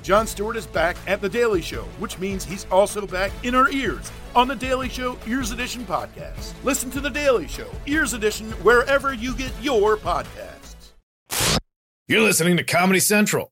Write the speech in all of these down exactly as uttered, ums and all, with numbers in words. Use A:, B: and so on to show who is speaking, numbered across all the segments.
A: Jon Stewart is back at The Daily Show, which means he's also back in our ears on The Daily Show Ears Edition podcast. Listen to The Daily Show Ears Edition wherever you get your podcasts.
B: You're listening to Comedy Central.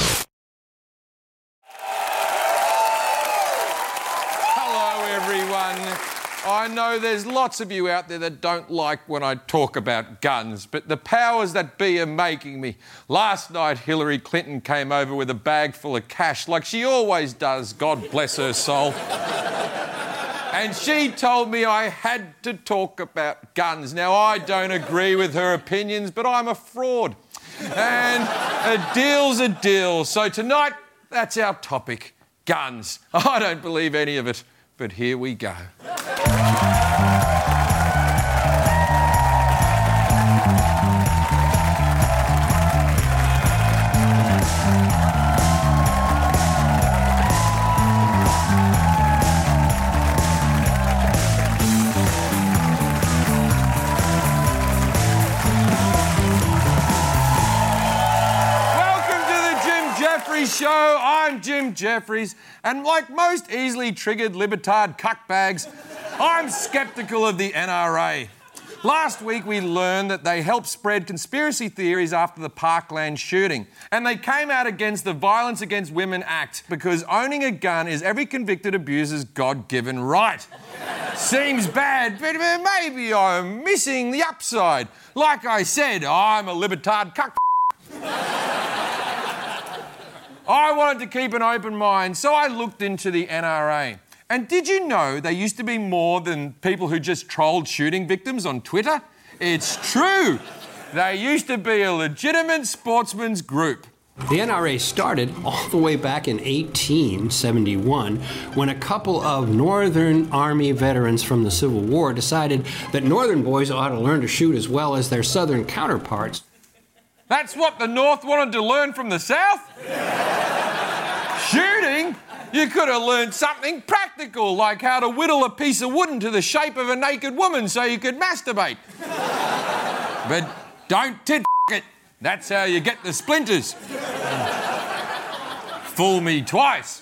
C: Hello, everyone. I know there's lots of you out there that don't like when I talk about guns, but the powers that be are making me. Last night, Hillary Clinton came over with a bag full of cash, like she always does, God bless her soul. And she told me I had to talk about guns. Now, I don't agree with her opinions, but I'm a fraud. And a deal's a deal. So tonight, that's our topic, guns. I don't believe any of it, but here we go. Show. I'm Jim Jeffries, and like most easily triggered libetard cuckbags, I'm sceptical of the N R A. Last week we learned that they helped spread conspiracy theories after the Parkland shooting, and they came out against the Violence Against Women Act because owning a gun is every convicted abuser's God-given right. Seems bad, but maybe I'm missing the upside. Like I said, I'm a libetard cuck. I wanted to keep an open mind, so I looked into the N R A. And did you know they used to be more than people who just trolled shooting victims on Twitter? It's true. They used to be a legitimate sportsman's group.
D: The N R A started all the way back in eighteen seventy-one when a couple of Northern Army veterans from the Civil War decided that Northern boys ought to learn to shoot as well as their Southern counterparts.
C: That's what the North wanted to learn from the South? Shooting? You could have learned something practical, like how to whittle a piece of wood into the shape of a naked woman so you could masturbate. But don't tit it. That's how you get the splinters. Fool me twice.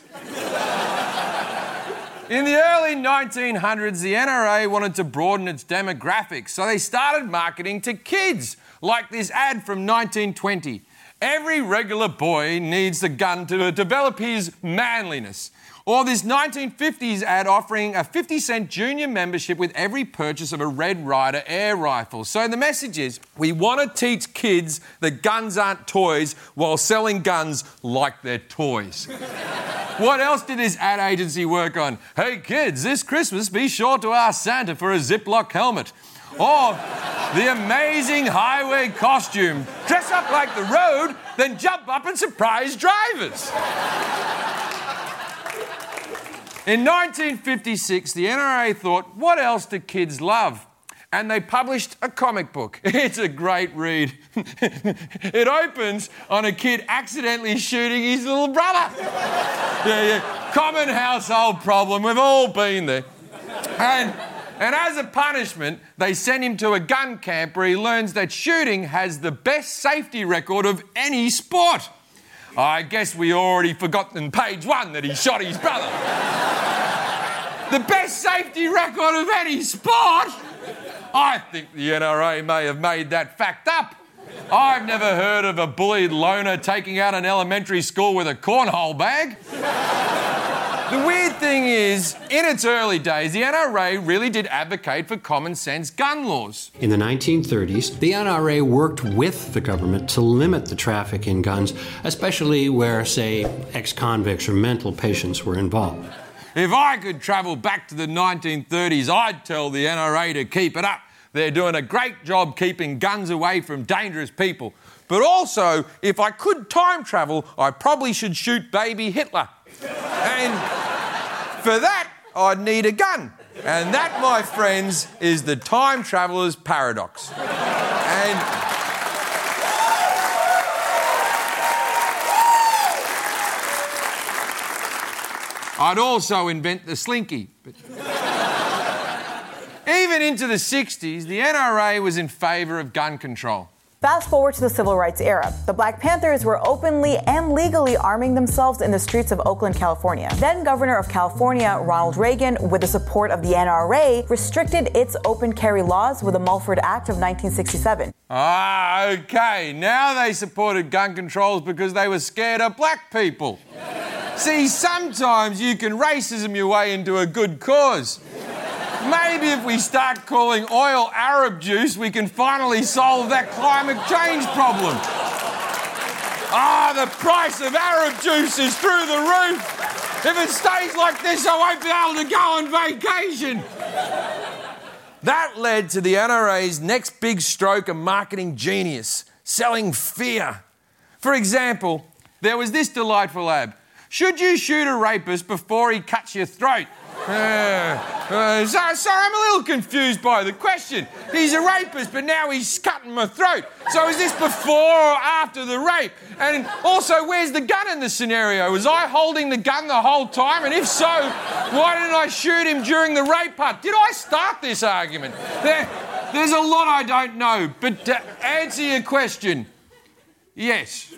C: In the early nineteen hundreds, the N R A wanted to broaden its demographics, so they started marketing to kids, like this ad from nineteen twenty. Every regular boy needs a gun to develop his manliness. Or this nineteen fifties ad offering a fifty cent junior membership with every purchase of a Red Ryder air rifle. So the message is, we want to teach kids that guns aren't toys while selling guns like they're toys. What else did this ad agency work on? Hey kids, this Christmas be sure to ask Santa for a Ziploc helmet. Or the amazing highway costume. Dress up like the road, then jump up and surprise drivers. In nineteen fifty-six, the N R A thought, what else do kids love? And they published a comic book. It's a great read. It opens on a kid accidentally shooting his little brother. Yeah, yeah. Common household problem. We've all been there. And, and as a punishment, they send him to a gun camp where he learns that shooting has the best safety record of any sport. I guess we already forgot in page one that he shot his brother. The best safety record of any sport? I think the N R A may have made that fact up. I've never heard of a bullied loner taking out an elementary school with a cornhole bag. The weird thing is, in its early days, the N R A really did advocate for common sense gun laws.
D: In the nineteen thirties, the N R A worked with the government to limit the traffic in guns, especially where, say, ex-convicts or mental patients were involved.
C: If I could travel back to the nineteen thirties, I'd tell the N R A to keep it up. They're doing a great job keeping guns away from dangerous people. But also, if I could time travel, I probably should shoot baby Hitler. And for that, I'd need a gun. And that, my friends, is the time traveller's paradox. And I'd also invent the slinky. But even into the sixties, the N R A was in favour of gun control.
E: Fast forward to the Civil Rights era. The Black Panthers were openly and legally arming themselves in the streets of Oakland, California. Then Governor of California, Ronald Reagan, with the support of the N R A, restricted its open carry laws with the Mulford Act of nineteen sixty-seven.
C: Ah, okay. Now they supported gun controls because they were scared of black people. See, sometimes you can racism your way into a good cause. Maybe if we start calling oil Arab juice, we can finally solve that climate change problem. Ah, the price of Arab juice is through the roof. If it stays like this, I won't be able to go on vacation. That led to the N R A's next big stroke of marketing genius, selling fear. For example, there was this delightful ad. Should you shoot a rapist before he cuts your throat? Uh, uh, sorry, sorry, I'm a little confused by the question. He's a rapist, but now he's cutting my throat. So is this before or after the rape? And also, where's the gun in the scenario? Was I holding the gun the whole time? And if so, why didn't I shoot him during the rape part? Did I start this argument? There, there's a lot I don't know, but to answer your question, yes.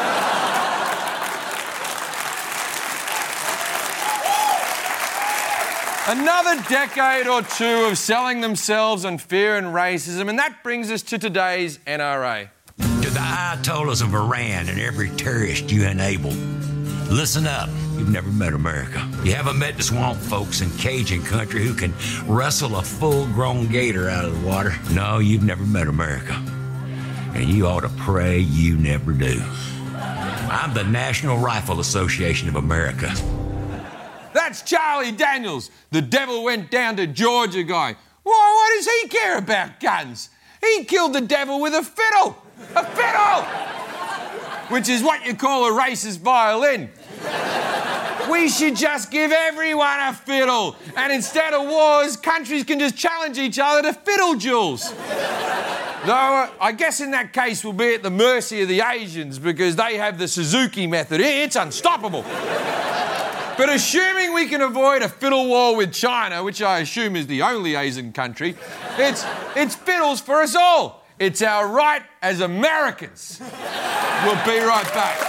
C: Another decade or two of selling themselves on fear and racism, and that brings us to today's N R A.
F: To the Ayatollahs of Iran and every terrorist you enabled, listen up. You've never met America. You haven't met the swamp folks in Cajun country who can wrestle a full-grown gator out of the water. No, you've never met America. And you ought to pray you never do. I'm the National Rifle Association of America.
C: That's Charlie Daniels, the devil went down to Georgia guy. Why, what does he care about guns? He killed the devil with a fiddle. A fiddle! Which is what you call a racist violin. We should just give everyone a fiddle. And instead of wars, countries can just challenge each other to fiddle duels. Though, I guess in that case we'll be at the mercy of the Asians because they have the Suzuki method. It's unstoppable. But assuming we can avoid a fiddle war with China, which I assume is the only Asian country, it's, it's fiddles for us all. It's our right as Americans. We'll be right back.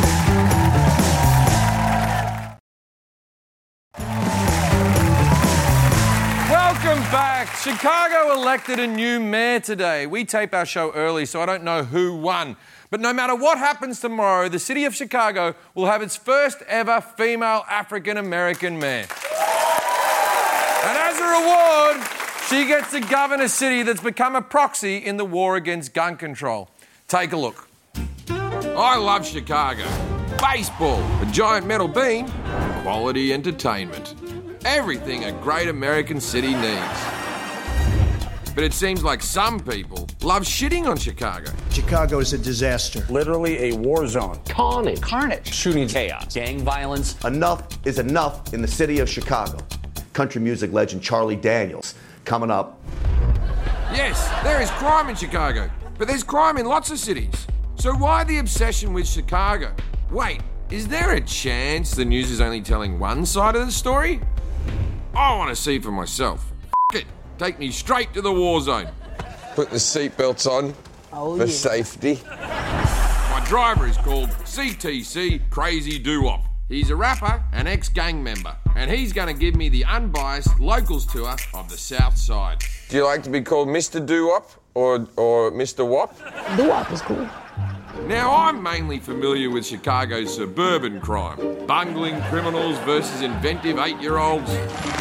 C: Welcome back. Chicago elected a new mayor today. We tape our show early, so I don't know who won. But no matter what happens tomorrow, the city of Chicago will have its first ever female African-American mayor. And as a reward, she gets to govern a city that's become a proxy in the war against gun control. Take a look. I love Chicago. Baseball, a giant metal beam, quality entertainment. Everything a great American city needs. But it seems like some people love shitting on Chicago.
G: Chicago is a disaster.
H: Literally a war zone.
I: Carnage.
H: Carnage.
I: Shooting chaos. Gang violence.
J: Enough is enough in the city of Chicago. Country music legend Charlie Daniels coming up.
C: Yes, there is crime in Chicago, but there's crime in lots of cities. So why the obsession with Chicago? Wait, is there a chance the news is only telling one side of the story? I want to see for myself. F*** it. Take me straight to the war zone.
K: Put the seatbelts on
L: oh,
K: for
L: yeah.
K: safety.
C: My driver is called C T C Crazy Doo-Wop. He's a rapper and ex-gang member, and he's going to give me the unbiased locals tour of the South Side.
K: Do you like to be called Mister Doo-Wop or, or Mister Wop?
L: Doo-Wop is cool.
C: Now, I'm mainly familiar with Chicago's suburban crime. Bungling criminals versus inventive eight-year-olds.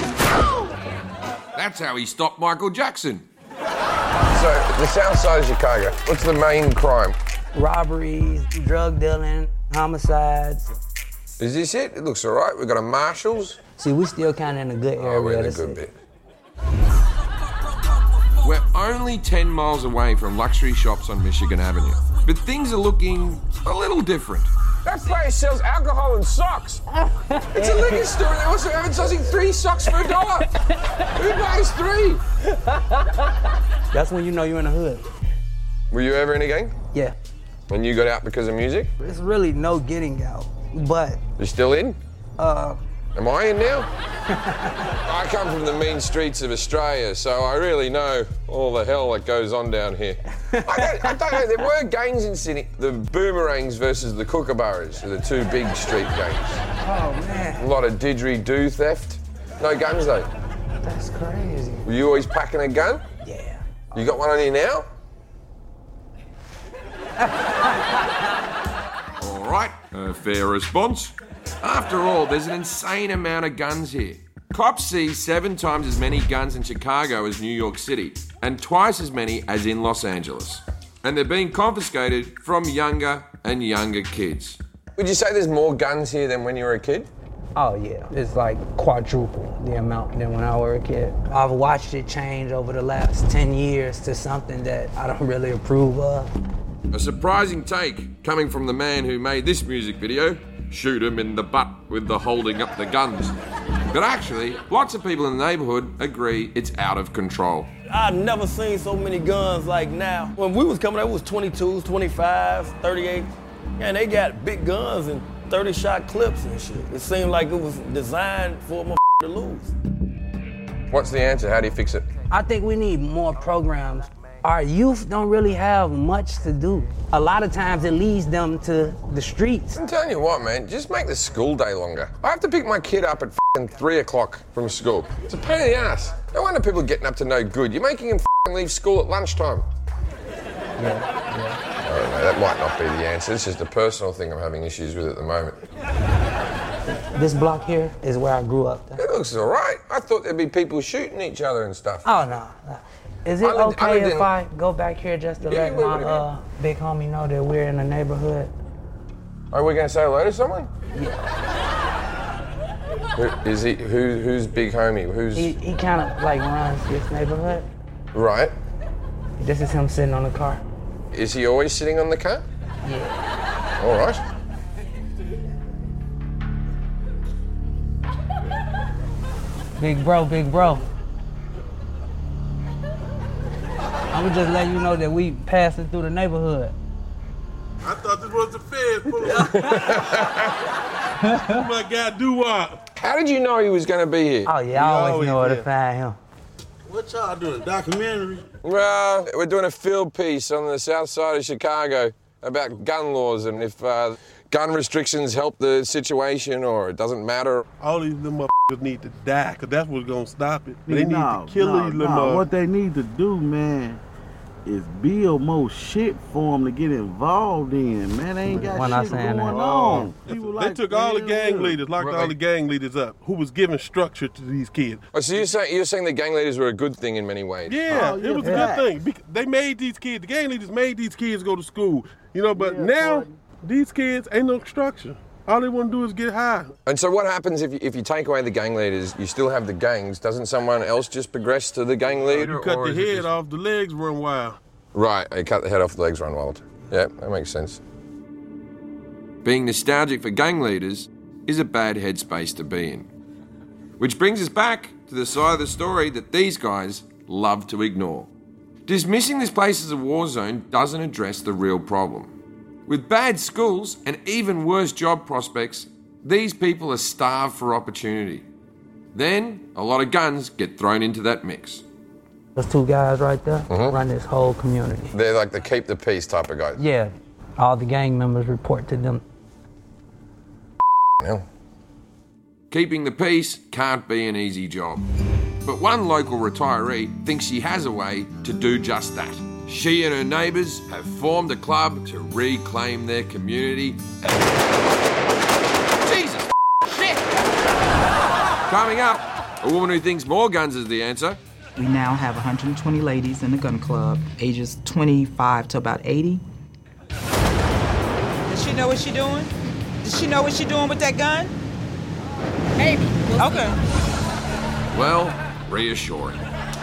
C: That's how he stopped Michael Jackson.
K: So, the south side of Chicago, what's the main crime?
L: Robberies, drug dealing, homicides.
K: Is this it? It looks all right. We've got a Marshalls.
L: See, we still kind of in a good area.
K: Oh, we're in a
L: That's
K: good
L: it.
K: bit.
C: We're only ten miles away from luxury shops on Michigan Avenue. But things are looking a little different.
K: That place sells alcohol and socks. It's a liquor store. They also advertising three socks for a dollar. Who buys three?
L: That's when you know you're in the hood.
K: Were you ever in a gang?
L: Yeah.
K: When you got out because of music?
L: It's really no getting out, but...
K: You're still in?
L: Uh,
K: Am I in now? I come from the mean streets of Australia, so I really know all the hell that goes on down here. I don't, I don't know, there were gangs in Sydney. The Boomerangs versus the Kookaburras are the two big street gangs.
L: Oh, man.
K: A lot of didgeridoo theft. No guns, though.
L: That's crazy.
K: Were you always packing a gun?
L: Yeah.
K: You got one on you now? All right, a fair response. After all, there's an insane amount of guns here. Cops see seven times as many guns in Chicago as New York City, and twice as many as in Los Angeles. And they're being confiscated from younger and younger kids. Would you say there's more guns here than when you were a kid?
L: Oh, yeah. It's like quadruple the amount than when I was a kid. I've watched it change over the last ten years to something that I don't really approve of.
K: A surprising take coming from the man who made this music video. Shoot him in the butt with the holding up the guns. But actually, lots of people in the neighborhood agree it's out of control.
H: I've never seen so many guns like now. When we was coming up, it was twenty-twos, twenty-fives, thirty-eight. And they got big guns and thirty shot clips and shit. It seemed like it was designed for a motherfucker to lose.
K: What's the answer? How do you fix it?
L: I think we need more programs. Our youth don't really have much to do. A lot of times it leads them to the streets.
K: I'm telling you what, man, just make the school day longer. I have to pick my kid up at f***ing three o'clock from school. It's a pain in the ass. No wonder people are getting up to no good. You're making them f***ing leave school at lunchtime.
L: Yeah, yeah.
K: I don't know, that might not be the answer. It's just a personal thing I'm having issues with at the moment.
L: This block here is where I grew up.
K: It looks all right. I thought there'd be people shooting each other and stuff.
L: Oh, no. no. Is it
K: I lived,
L: okay
K: I
L: if
K: in...
L: I go back here just to
K: yeah,
L: let my uh, big homie know that we're in the neighborhood?
K: Are we going to say hello to someone?
L: Yeah.
K: Who, is he, who, who's big homie? Who's...
L: He, he kind of like runs this neighborhood.
K: Right.
L: This is him sitting on the car.
K: Is he always sitting on the car?
L: Yeah.
K: All right.
L: Big bro, big bro. I'm gonna just let you know that we passing through the neighborhood.
M: I thought this was the Fed. Oh my God, do-wop.
K: How did you know he was going to be here?
L: Oh, yeah, I always, always know where to find him.
M: What y'all doing, a documentary?
K: Well, we're doing a field piece on the south side of Chicago about gun laws and if uh, gun restrictions help the situation or it doesn't matter.
M: All these little motherfuckers need to die, because that's what's going to stop it. They need
N: no,
M: to kill
N: no,
M: these little
N: no.
M: motherfuckers.
N: What they need to do, man, is build more shit for them to get involved in. Man, they ain't got
L: When
N: shit going on.
M: They like, took all the gang leaders, locked all the gang leaders up, who was giving structure to these kids.
K: Oh, so you're saying, you're saying the gang leaders were a good thing in many ways?
M: Yeah,
N: oh,
M: it
N: yeah,
M: was
N: yeah.
M: a good thing. They made these kids, the gang leaders made these kids go to school. You know, but
N: yeah,
M: now,
N: boy.
M: these kids ain't no structure. All they want to do is get high.
K: And so what happens if you, if you take away the gang leaders, you still have the gangs, doesn't someone else just progress to the gang leader?
M: You cut
K: or
M: the
K: is it
M: head
K: just...
M: off, the legs run wild.
K: Right, you cut the head off, the legs run wild. Yeah, that makes sense. Being nostalgic for gang leaders is a bad headspace to be in. Which brings us back to the side of the story that these guys love to ignore. Dismissing this place as a war zone doesn't address the real problem. With bad schools and even worse job prospects, these people are starved for opportunity. Then, a lot of guns get thrown into that mix.
L: Those two guys right there
K: Mm-hmm.
L: run this whole community.
K: They're like the keep the peace type of guys.
L: Yeah, all the gang members report to them.
K: Yeah. Keeping the peace can't be an easy job. But one local retiree thinks she has a way to do just that. She and her neighbours have formed a club to reclaim their community. Jesus shit! Coming up, a woman who thinks more guns is the answer.
O: We now have one hundred twenty ladies in the gun club, ages twenty-five to about eighty.
P: Does she know what she's doing? Does she know what she's doing with that gun? Maybe. We'll okay.
K: Well, reassuring.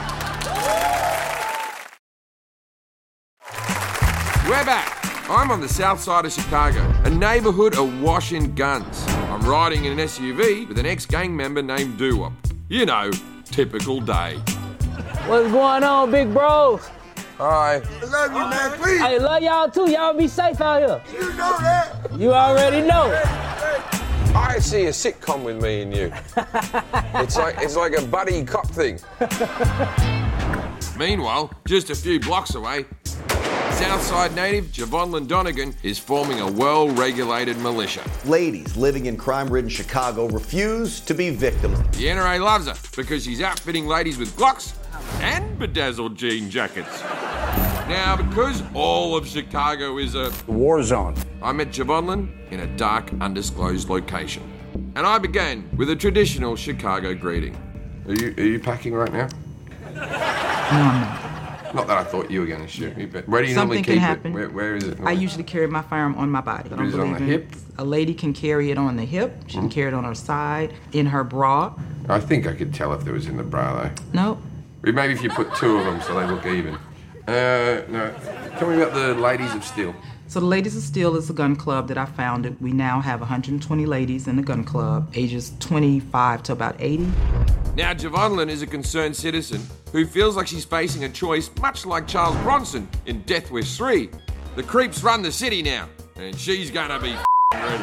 K: We're back. I'm on the south side of Chicago, a neighborhood awash in guns. I'm riding in an S U V with an ex-gang member named Doo-Wop. You know, typical day.
L: What's going on, big bros?
K: Hi.
Q: I love you, man. Please.
L: Hey, love y'all too. Y'all be safe out here.
Q: You know that.
L: You already know.
K: I see a sitcom with me and you. It's like it's like a buddy cop thing. Meanwhile, just a few blocks away, Southside native Javonlyn Donegan is forming a well-regulated militia.
J: Ladies living in crime-ridden Chicago refuse to be victims.
K: The N R A loves her because she's outfitting ladies with Glocks and bedazzled jean jackets. Now, because all of Chicago is a war zone, I met Javonlyn in a dark, undisclosed location. And I began with a traditional Chicago greeting. Are you, are you packing right now?
O: No, I'm not.
K: Not that I thought you were going to shoot me, but where do you
O: Something
K: normally keep
O: can happen.
K: it? Where, where is it?
O: I usually carry my firearm on my body. I don't
K: Is it on the
O: believe in-
K: hip?
O: A lady can carry it on the hip. She can
K: Mm.
O: carry it on her side, in her bra.
K: I think I could tell if there was in the bra, though.
O: No.
K: Maybe if you put two of them so they look even. Uh, no. Tell me about the Ladies of Steel.
O: So the Ladies of Steel is a gun club that I founded. We now have one hundred twenty ladies in the gun club, ages twenty-five to about eighty.
K: Now, Javonlyn is a concerned citizen who feels like she's facing a choice much like Charles Bronson in Death Wish three. The creeps run the city now, and she's gonna be f***ing ready.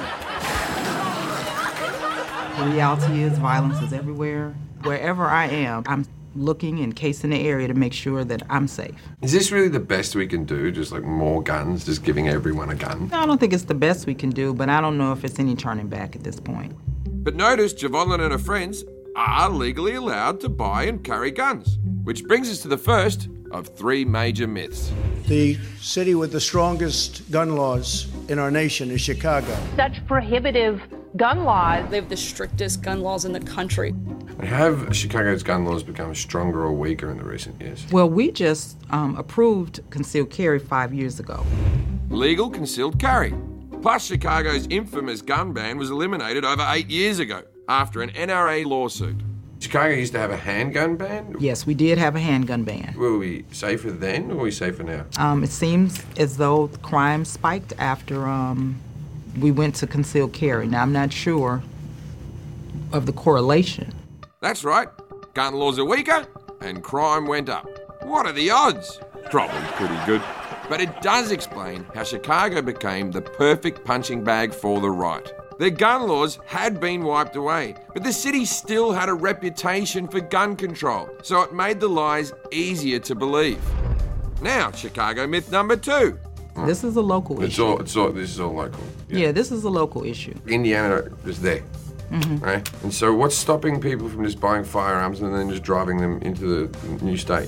O: The reality is violence is everywhere. Wherever I am, I'm looking and casing the area to make sure that I'm safe.
K: Is this really the best we can do? Just like more guns, just giving everyone a gun?
O: I don't think it's the best we can do, but I don't know if it's any turning back at this point.
K: But notice Javonlyn and her friends are legally allowed to buy and carry guns, which brings us to the first of three major myths.
G: The city with the strongest gun laws in our nation is Chicago.
Q: Such prohibitive gun laws. They have the strictest gun laws in the country.
K: Have Chicago's gun laws become stronger or weaker in the recent years?
O: Well, we just um, approved concealed carry five years ago.
K: Legal concealed carry. Plus, Chicago's infamous gun ban was eliminated over eight years ago after an N R A lawsuit. Chicago used to have a handgun ban?
O: Yes, we did have a handgun ban.
K: Were we safer then or are we safer now?
O: Um, it seems as though crime spiked after um, we went to concealed carry. Now, I'm not sure of the correlation.
K: That's right. Gun laws are weaker and crime went up. What are the odds? Probably pretty good. But it does explain how Chicago became the perfect punching bag for the right. Their gun laws had been wiped away, but the city still had a reputation for gun control, so it made the lies easier to believe. Now, Chicago myth number two.
O: This is a local
K: It's
O: issue.
K: all, it's all, this is all local.
O: Yeah. this is a local issue.
K: Indiana is there,
O: Mhm.
K: right? And so what's stopping people from just buying firearms and then just driving them into the new state?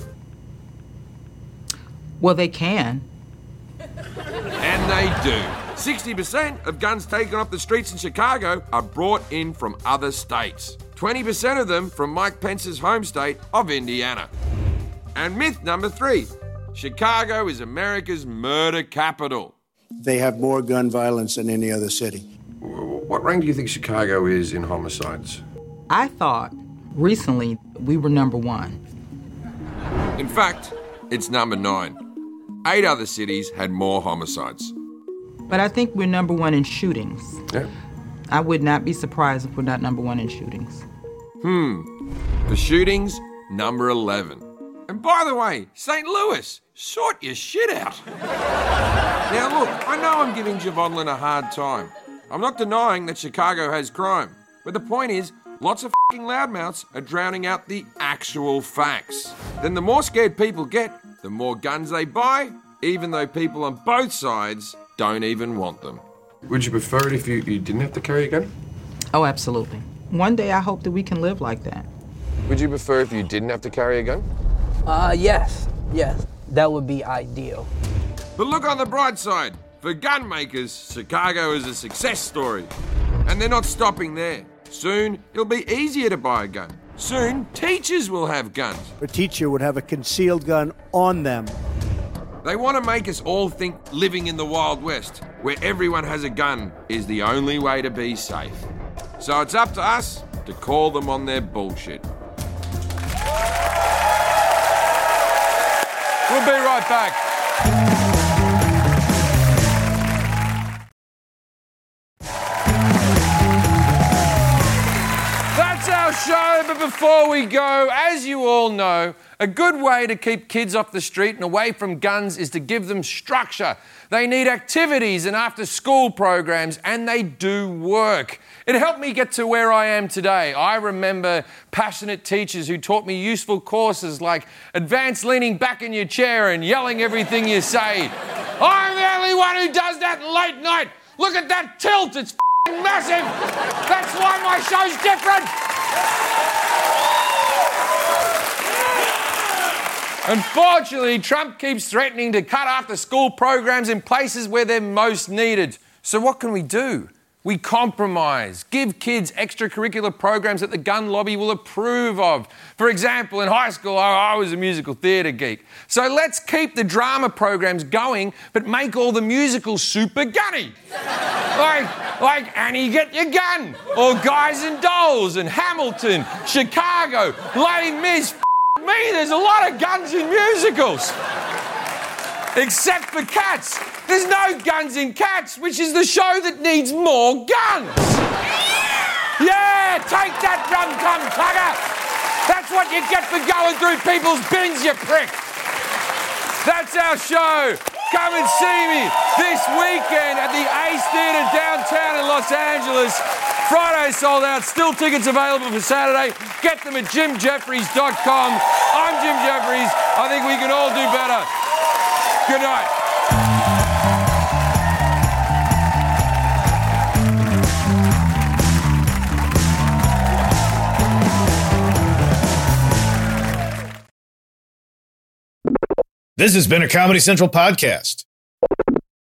O: Well, they can.
K: And they do. sixty percent of guns taken off the streets in Chicago are brought in from other states. twenty percent of them from Mike Pence's home state of Indiana. And myth number three, Chicago is America's murder capital.
G: They have more gun violence than any other city.
K: What rank do you think Chicago is in homicides?
O: I thought recently we were number one.
K: In fact, it's number nine. Eight other cities had more homicides.
O: But I think we're number one in shootings.
K: Yeah.
O: I would not be surprised if we're not number one in shootings.
K: Hmm. For shootings, number eleven. And by the way, Saint Louis, sort your shit out. Now look, I know I'm giving Javonlyn a hard time. I'm not denying that Chicago has crime. But the point is, lots of f***ing loudmouths are drowning out the actual facts. Then the more scared people get, the more guns they buy, even though people on both sides don't even want them. Would you prefer it if you, you didn't have to carry a gun?
O: Oh, absolutely. One day I hope that we can live like that.
K: Would you prefer if you didn't have to carry a gun?
L: Uh, yes, yes. That would be ideal.
K: But look on the bright side. For gun makers, Chicago is a success story. And they're not stopping there. Soon, it'll be easier to buy a gun. Soon, teachers will have guns.
G: A teacher would have a concealed gun on them.
K: They want to make us all think living in the Wild West, where everyone has a gun, is the only way to be safe. So it's up to us to call them on their bullshit.
C: We'll be right back. That's our show, but before we go, as you all know, a good way to keep kids off the street and away from guns is to give them structure. They need activities and after-school programs, and they do work. It helped me get to where I am today. I remember passionate teachers who taught me useful courses like advanced leaning back in your chair and yelling everything you say. I'm the only one who does that late night. Look at that tilt, it's f***ing massive. That's why my show's different. Unfortunately, Trump keeps threatening to cut after-school programs in places where they're most needed. So what can we do? We compromise, give kids extracurricular programs that the gun lobby will approve of. For example, in high school, I, I was a musical theatre geek. So let's keep the drama programs going, but make all the musicals super gunny. like, like Annie, Get Your Gun, or Guys and Dolls, and Hamilton, Chicago, Les Mis. F- me, there's a lot of guns in musicals. Except for Cats. There's no guns in Cats, which is the show that needs more guns. Yeah, take that rum-tum tugger. That's what you get for going through people's bins, you prick. That's our show. Come and see me this weekend at the Ace Theatre downtown in Los Angeles. Friday sold out, still tickets available for Saturday. Get them at jim jeffries dot com. I'm Jim Jeffries. I think we can all do better. Good night.
B: This has been a Comedy Central podcast.